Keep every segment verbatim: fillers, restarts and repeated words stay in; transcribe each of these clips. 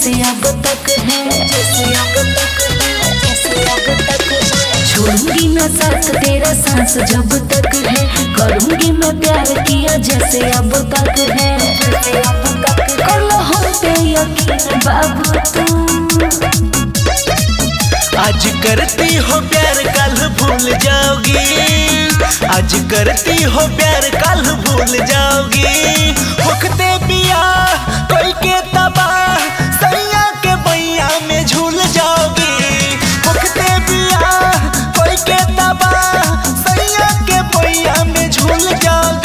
जैसे अब तक है, जैसे अब तक है, जैसे अब तक है। छोड़ूंगी ना साथ तेरा सांस जब तक है, करूंगी मैं प्यार किया जैसे अब तक है, जैसे अब तक है। कर लो हम पे यकीन बाबू तुम, आज करती हो प्यार कल भूल जाओगी, आज करती हो प्यार कल भूल जाओगी। होखते पिया कोई के तबाह सैया के बैया में झूल जाओगी। होखते पिया कोई के तबाह सैया के बैया में झूल जाओगी।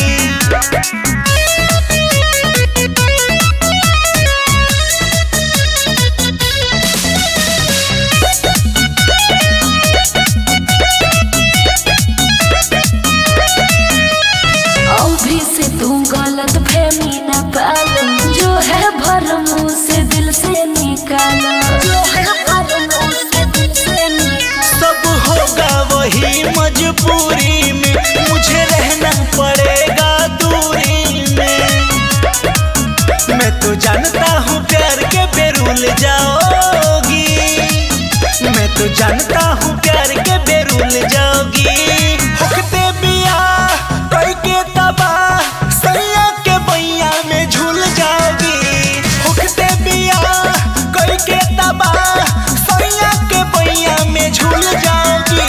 अभी से तू गलत फहमी न पालो, जो है भरम उसे दिल से निकालो, जो है भरम उसे दिल से निकालो। सब होगा वही मजबूरी में, मुझे रहना पड़ेगा दूरी में। मैं तो जानता हूँ प्यार के बेरुल जाओगी, मैं तो जानता हूँ प्यार के बेरुल जाओगी। होखते बिया कोई के तबाह सैया के बैया में झूल जाओगी। होखते बिया कोई के तबाह सैया के बैया में झूल जाओगी।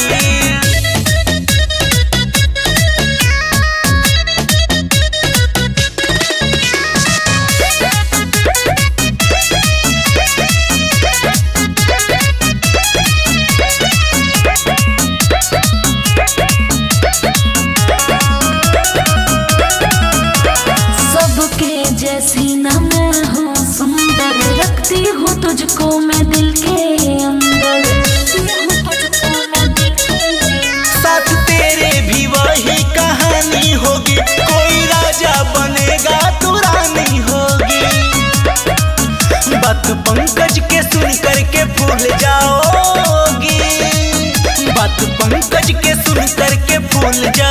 सबके जैसी ना मैं हूँ सुंदर, रखती हूँ तुझको मैं दिल के अंदर, साथ तेरे भी वही कहानी होगी, कोई राजा बनेगा तू रानी होगी। बात पंकज के सुन करके भूल जाओगी, बात पंकज के सुन करके भूल